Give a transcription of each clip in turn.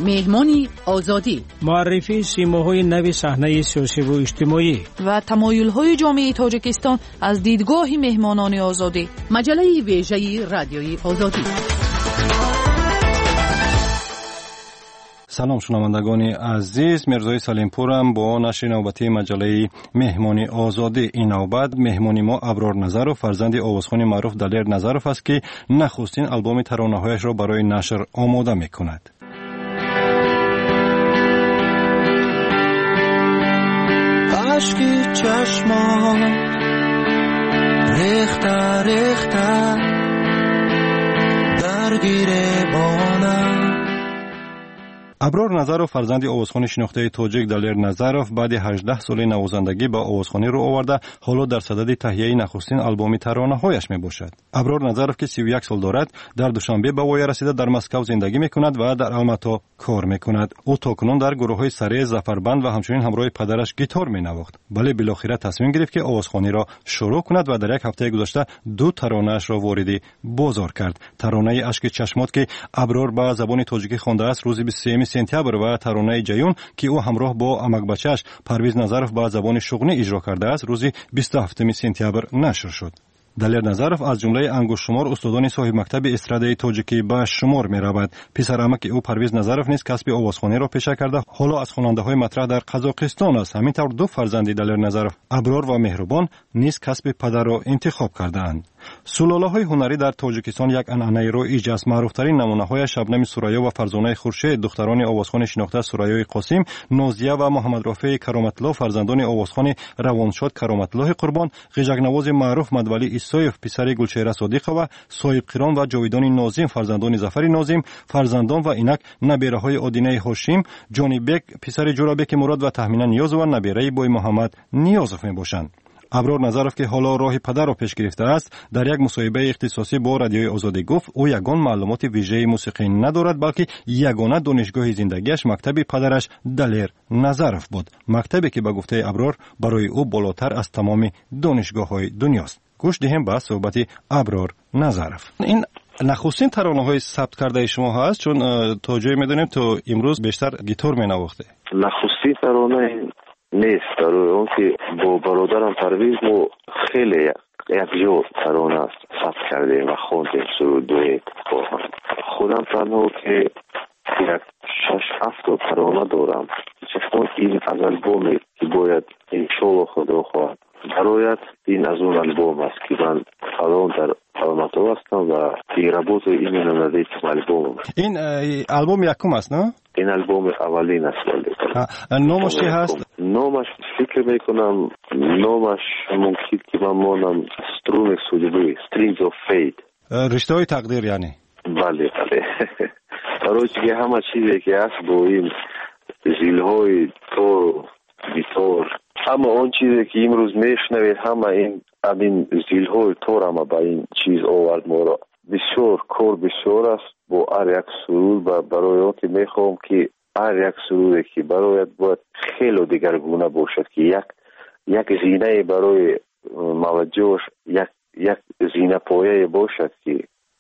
مهمانی آزادی، معرفی سیماهای نو صحنه سیاسی و اجتماعی و تمایل‌های جامعه تاجیکستان از دیدگاه مهمانان آزادی. مجله ویژه رادیوی آزادی. سلام شنوندگان عزیز، مرزای سلیمپورم با نشر نوبتی مجله مهمانی آزادی. این نوبت مهمانی ما ابرار نظرов فرزند آوازخوان معروف دلیر نظرов است که نخستین آلبوم ترانه‌هایش را برای نشر آماده می‌کند. عشقی چشمان ریخته ریخته درگیره بانم. ابرار نظرов فرزند آوازخوان شناخته تاجیک دلیر نظرов بعد 18 سال نوازندگی با آوازخوانی رو آورده، حالا در صدد تهیه نخستین آلبوم ترانه‌هایش میباشد. ابرار نظرов که 31 سال دارد، در دوشنبه به وای رسیده در مسکو زندگی میکند و در الماتا کار میکند. او تاکنون در گروه‌های سره زفربند و همچنین همراه پدرش گیتار مینواخت. ولی بالاخره تصمیم گرفت که آوازخوانی را شروع کند و در یک هفته گذشته 2 ترانه‌اش را وارد بازار کرد. ترانه اشک چشمات که ابرار به زبان تاجیکی خوانده است روز 23 سپتامبر و ترانه جیون که او همراه با امک بچه‌اش پرویز نظرов با زبان شغلی اجرا کرده است روز 27 سپتامبر نشر شد. دلیر نظرов از جمله انگشت شمار استادان صاحب مکتب استرادای تاجیکی به شمار می رود. پسر عمک او پرویز نظرов نیز کسب آوازخوانی را پیشه کرده، حالا از خواننده های مطرح در قزاقستان است. همینطور 2 فرزند دلیر نظرov ابرار و مهربان نیز کسب پدر را انتخاب کردند. سلاله های هنری در تاجیکستان یک عنعنه رایج است. معروفترین نمونه های شبنم سوریا و فرزانه خورشید دختران آوازخوان شناخته سوریای قاسم، نازیه و محمد رافع کرامت الله فرزندان آوازخوان روانشاد کرامت الله قربان، غیجک نواز معروف مدولی ایسایف پسر گلچهره صادقه و صاحب قران و جاویدان ناظم فرزندان ظفر ناظم، فرزندان و اینک نبیره های آدینه هاشم، جانی بک پسر جورابک مراد و تهمینه نیاز و نبیره بوی محمد نیازف میباشند. ابرار نظرov که حالا راه پدر را پیش گرفته است، در یک مصاحبه اختصاصی با رادیوی آزادی گفت او یگان معلومات ویژه موسیقی ندارد، بلکه یگانه دانشگاه زندگیش مکتب پدرش دلیر نظرov بود، مکتبی که به گفته ابرار برای او بالاتر از تمام دانشگاه‌های دنیاست. گوش دهیم به صحبت ابرار نظرov. این نخستین ترانه‌های ثبت کرده شما هست، چون تا جایی می‌دونیم تو امروز بیشتر گیتار می‌نواخته. نخستین ترانه نیست، در اون که با برادرم پرویز ما خیلی یک جو ترانه ثبت کردیم و خوندیم سرودوی با هم. خودم تنها که یک 6-7 ترانه دارم، چون این از البومی که باید انشالله خدا خواهد برایت این از اون البوم است که من الان در الماتا هستم و پیرابوت این نمیده که البوم. این البوم یکم است نه؟ این البوم اولین است. نامش چی هست؟ نامش فکر میکنم نامش ممکن که من مانم سترون سولیبوی Strings of Fate، رشته های تقدیر یعنی. بله برای که همه چیزی که هست با این زیلهای تور گیتار، همه اون چیزی که امروز میشنوید همه این زیلهای تور همه با این چیز آورد ما را. بسیار کار بسیار است با هر یک سرود و برای اون که میخوام که هر یک سرودی که برایت باید خیلی دیگرگونه باشد که یک زینه برای موجهش یک زینه پایه باشد که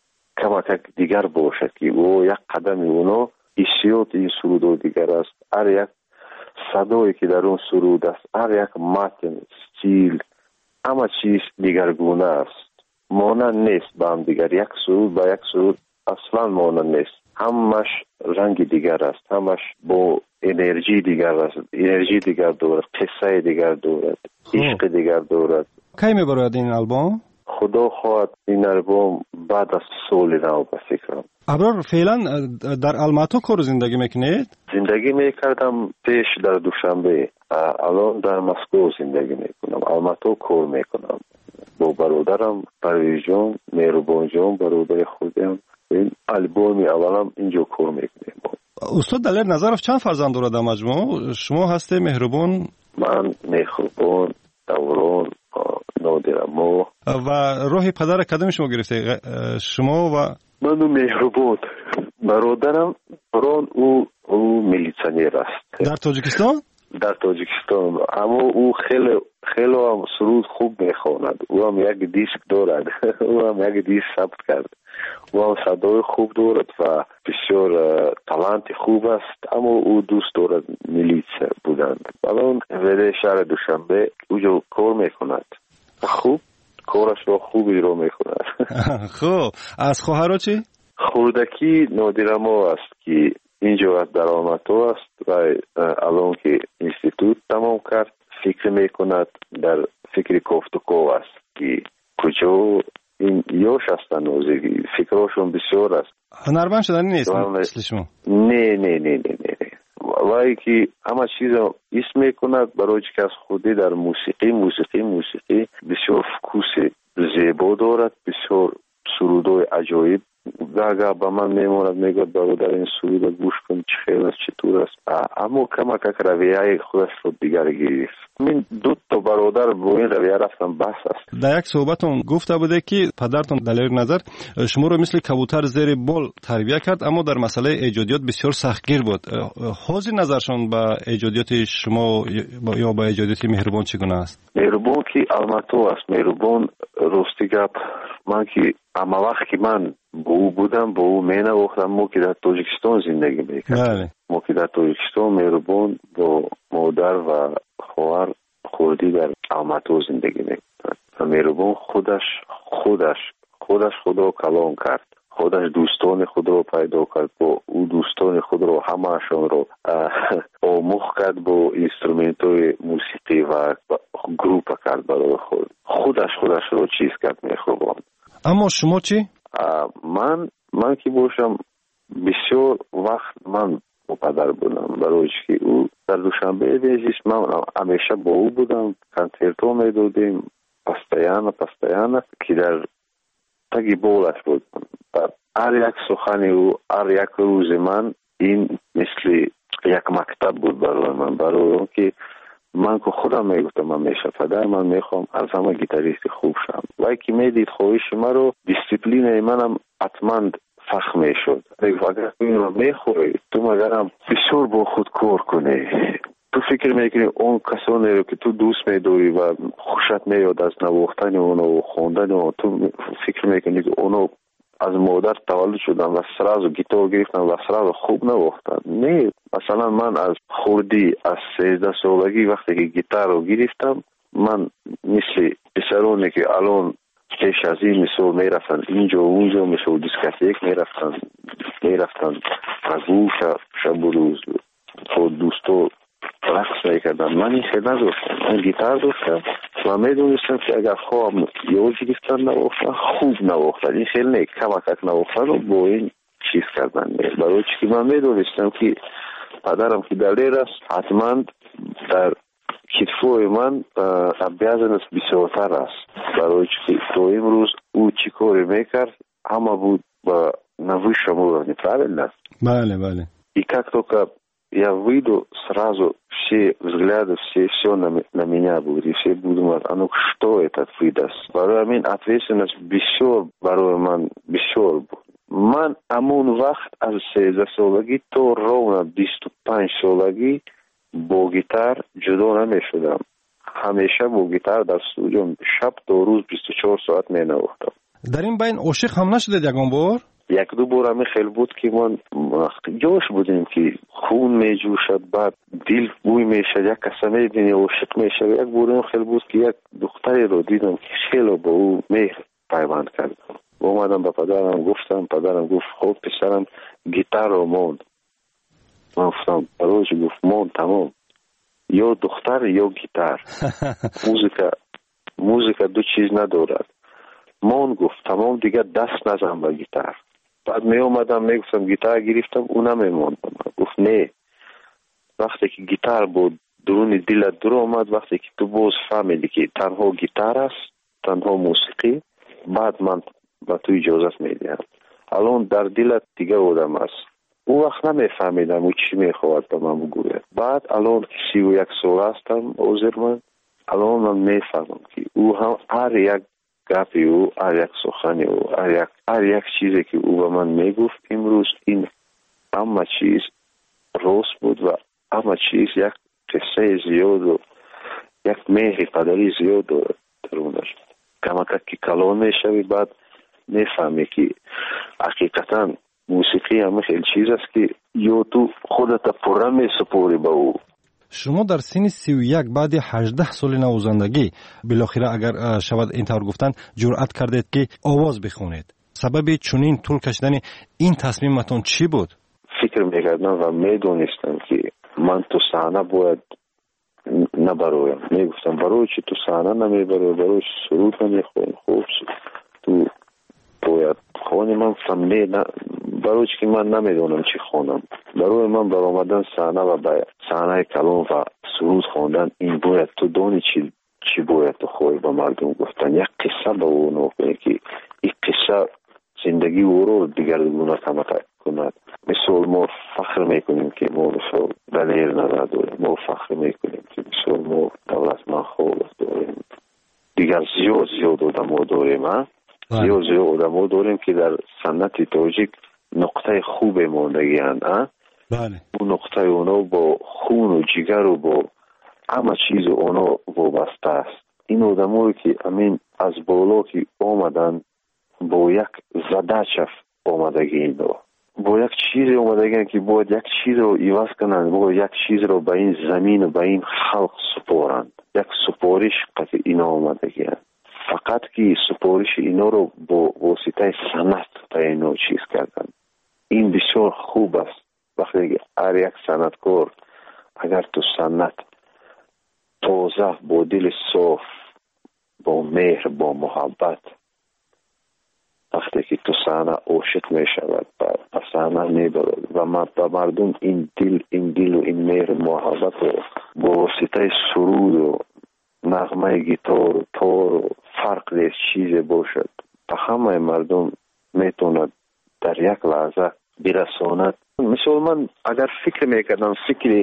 کمک دیگر باشد که او یک قدم اونا حسیات این سرود دیگر است. هر یک صدایی که در اون سرود است، هر یک متن استیل همه چیز دیگرگونه است، مانند نیست با هم دیگر. یک سرود با یک سرود اصلا مانند نیست، همش رنگ دیگر است، همش با انرژی دیگر است، انرژی دیگر دارد، قصه دیگر دارد، عشق دیگر دارد. کی میبرد این آلبوم؟ خدا خواهد این آلبوم بعد از سال نو به فکرم. ابرار فعلا در الماتا کار زندگی میکنید؟ زندگی میکردم پیش در دوشنبه، الان در مسکو زندگی میکنم. الماتا کار میکنم با برادرم پرویز جان، مهربان جان برادر خودم. این آلبوم اولم اینجا کار میکنیم. استاد دلیر نظرov چند فرزند دارد در مجموع؟ شما هسته مهربان؟ من مهربان، دوران، نادرما. و راه پدر کدام شما گرفته؟ شما و من مهربان. برادرم بران او میلیسیونر است در تاجیکستان. در تاجیکستان، اما او خیلی هم سرود خوب میخواند. او هم یک دیسک دارد او هم یک دیسک ثبت کرد. او هم صدای خوب دارد و بسیار تالنت خوب است، اما او دوست دارد میلیس بودند. الان ولی شهر دوشنبه اوجا کار میکند، خوب کارش را خوب اجرا میکند. خب از خواهرها چی؟ خوردکی نادرما است که اینجا در آماتو است و الان که اینستیتوت تمام کرد فکر میکند، در فکر کوفتکو است که کجا این یوش هستن وزیگی، فکرشون بسیار است. هنرمند شدنی نیست مثل شما؟ نه وای که همه چیز اسم میکند برای که از خودی در موسیقی بسیار فکوس زیبا دارد، بسیار سرودای عجایب گاگا با من میموند، میگوید برادر این سرود گوش کن چه خیلی است چطور است، اما کمک رویه خودش رو دیگر گرفت. من دو تا برادر با این رویه رفتم بحث است. در یک صحبتون گفته بوده که پدرتون دلیل نظر شما رو مثل کبوتر زیر بال تربیت کرد، اما در مسئله ایجادیات بسیار سختگیر بود. حاضر نظرشون با ایجادیات شما یا با ایجادیات مهربان چگونه است؟ مهربان که آلماتو است. مهربان راستی گپ، من که اما وقت که من با او بودم با او مینه وقتم ما که در تاجیکستان زندگی میکردم. ما که در تاجیکستان مهربان با مادر و خواهر خوردی در آلماتو زندگی میکردن. مهربان خودش خدا کلام کرد، خودش دوستان خود رو پیدا کرد، با او دوستان خود رو همه‌شون رو آموخت کرد، با اینسترومنت های موسیقی و گروپ کرد برای خودش رو چیز کرد مهربان. اما شما چی؟ من که باشم بسیار وقت من با پدر بودم، برای که او در دوشنبه بیزیش من همیشه با او بودم، کنسرتو میدادیم پستیانه که در تگی بولش بود. هر یک سخن او، هر یک روز من این مثل یک مکتب بود برای من، برای اون که من که خودم میگفتم همیشه پدر من میخوام از همه گیتاریست خوب شم. وای که میدید خواهش من رو، دیسیپلین منم حتما فخ میشد. اگر این رو میخوری تو مگرم بسیار با خود کار کنی، تو فکر میکنی اون کسانی رو که تو دوست میداری و خوشت میاد از نواختن اونو و خوندن اونو، تو فکر میکنی که اونو از مادر تولد شدن و سراز گیتار گرفتن و سراز خوب نواختن. نه، مثلا من از خوردی از 13 سالگی وقتی که گیتار رو گرفتم، من مثل پسرانی که الان پیش از این مثل میرفتن اینجا و اونجا، مثل دیسکاتیک میرفتن رگو شب و روز با دوستو رقص میکردن. من این خیلی نداشتم، من گیتار داشتم و میدونستم که اگر خواهم یوز گرفتن نواختن خوب نواختن، این خیلی نه کمک نواختن رو با این چیز کردن. برای چی که من میدونستم که پدرم که دلیر است، حتما در کتفوی من بیازنست بسیارتر است. برای چی که تو امروز او چی کاری میکرد همه بود با نوی шамурани, правильно? Бale. И как только я выйду, сразу все взгляды, все на меня будут, и все будут думать, а ну что этот выдаст? Барои мен ответственность бисёр барои ман бисёр буд. Ман амон вақт аз 13 солагӣ то ровно 25 солагӣ бо гитар ҷудо намешудам. ҳамеша бо гитар дар студио шаб то рӯз 24 соат менавохтам. дар ин байн ошиқ ҳам нашудед ягон бор? یک-دو بار همی خیلی بود که من جوش بودیم که خون می جوشد، بعد دل بوی می شد، یک کسی می بینی عاشق می شد. یک بار خیلی بود که یک دختری رو دیدم که خیلی با او مهر پیوند کرد. اومدم به پدرم گفتم، پدرم گفت خب پسرم گیتار رو موند. من گفتم برای گفت موند تمام، یا دختر یا گیتار. موزیکا دو چیز ندارد. موند گفت تمام دیگه دست نزن به گیتار. بعد می اومدم می گفتم گیتار گرفتم اونم میموندم. گفت نه، وقتی که گیتار بود درون دلت در اومد، وقتی که تو باز فهمیدی که تنها گیتار است، تنها موسیقی، بعد من به تو اجازت میدم. الان در دلت دیگه آدم است. اون وقت نمیفهمیدم او چی میخواد به من بگوید. بعد الان 31 سال هستم عذر من، الان من میفهمم که او هم هر یک گپی او، هر یک سخنی او، هر یک چیزی که او به من میگفت امروز، این همه چیز راست بود و همه چیز یک قصه زیاد و یک مهر پدری زیاد دارد درونش. کمکت که کلان میشوی بعد میفهمی که حقیقتا موسیقی همه خیلی چیز است که یا تو خودت پره میسپوری به او. شما در سن 31 بعد 18 سال نوازندگی بالاخره اگر شود اینطور گفتن جرأت کردید که آواز بخونید. سبب چنین طول کشیدن این تصمیمتون چی بود؟ فکر میکردم و میدونستم که من تو صحنه باید نبرویم. میگفتم برای چی تو صحنه نمیبروی، برای چی سرود نمیخونی، خوب تو باید خونی. من فهمی برای چی که من نمیدونم چی خونم. برای من برآمدن صحنه و به صحنه کلام و سرود خوندن این باید تو دانی چی باید تو خوی به مردم گفتن. یک قصه به او نکنی که این قصه زندگی او رو دیگرگونه کند. مثل ما فخر میکنیم که ما مثل دلیر نظر داریم، ما فخر میکنیم که مثل ما دولتمند خوب داریم. دیگر زیاد آدم داریم. زیاد آدم داریم که در سنت تاجیک نقطه خوب ماندگی هستند. بله. اون نقطه اونا با خون و جگر و با همه چیز اونا وابسته است. این آدمایی که امین از بالا که آمدن با یک زدچف آمدگی اینا، با یک چیز آمدگی که باید یک چیز رو عوض کنند، باید یک چیز رو به این زمین و به این خلق سپارند. یک سپارش قطع اینا آمدگی هست. فقط که سپارش اینا رو با واسطه سنت به اینا چیز کردن. این بسیار خوب است. وقتی هر یک سنتکار اگر تو سنت تازه با دل صاف، با مهر، با محبت، وقتی که تو صحنه عاشق می شود و صحنه می برد و مردم این دل و این مهر محبت رو با واسطه سرود و نغمه گیتار و تار و فرق دیز چیز باشد تا همه مردم میتوند در یک لحظه برساند. مثل من اگر فکر میکردم فکر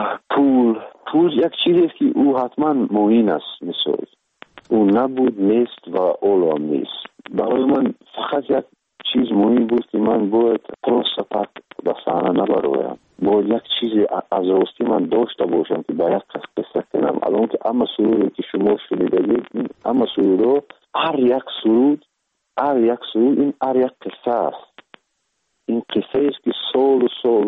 پول یک چیزی که او حتما معین است، مثل او نبود نیست و اولو هم نیست. برای من فقط یک چیز مهم بود که من باید قرص سپک به صحنه نبرویم. باید یک چیز از راستی من داشته باشم که برای قصه کنم. الان که اما سرودی که شما شنیدید، اما سرود هر یک سرود این هر یک قصه است. این قصه است که سال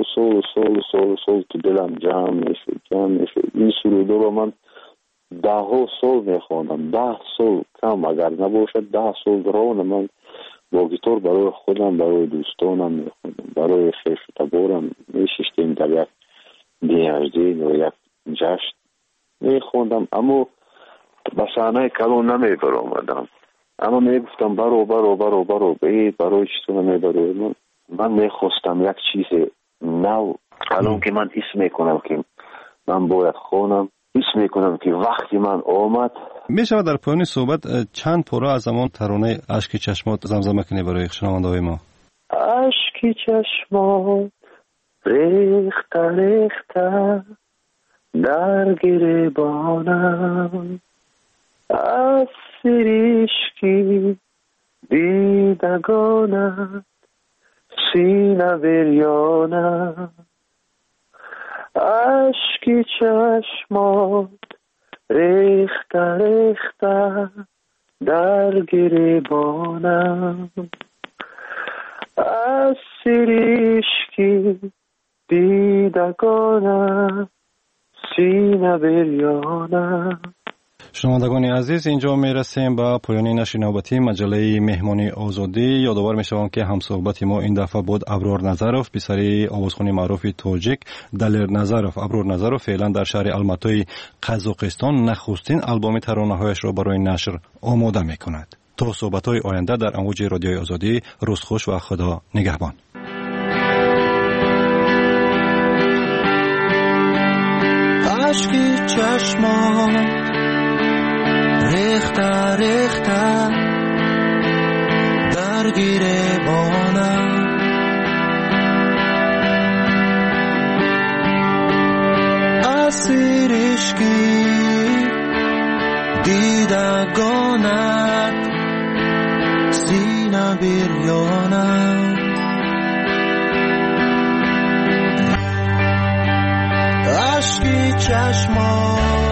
تو دلم جمع میشد. این سرود رو من 10 سال میخوانم. 10 سال کم اگر نباشد 10 سال راه من با گیتار برای خودم، برای دوستانم میخوندم، برای خیش و تبارم میششتیم در یک دیهجدین و یک جشن میخوندم. اما به صحنه کلان نمیبرآمدم. اما میگفتم برو برای چطور نمیبرو. من میخواستم یک چیز نو. الان که من حس میکنم که من باید خونم، حس میکنم که وقتی من آمد. میشود در پایان صحبت چند پاره از زمان ترانه اشک چشمات زمزمه کنی برای شنونده های ما؟ اشک چشمات ریخته در گریبانم، از سریشکی دیدگانم سینه بریانم. اشک چشمات ریخته در گریبانم، از سریشکی دیدگانم سینه بریانم. شنوندگان عزیز، اینجا میرسیم به پایان نشر نوبتی مجله مهمانی آزادی. یادآور میشوم که همصحبت ما این دفعه بود ابرار نظروف، پسر آوازخوان معروف تاجیک دلیر نظروف. ابرار نظروف فعلا در شهر الماتای قزاقستان نخستین آلبوم ترانه‌هایش را برای نشر آماده میکند. تا صحبت‌های آینده در امواج رادیوی آزادی، روز خوش و خدا نگهبان. اشکی چشمان ریخته در گریبانم، اسیر عشقی دیدگانت سینه بریانم. اشکی چشمان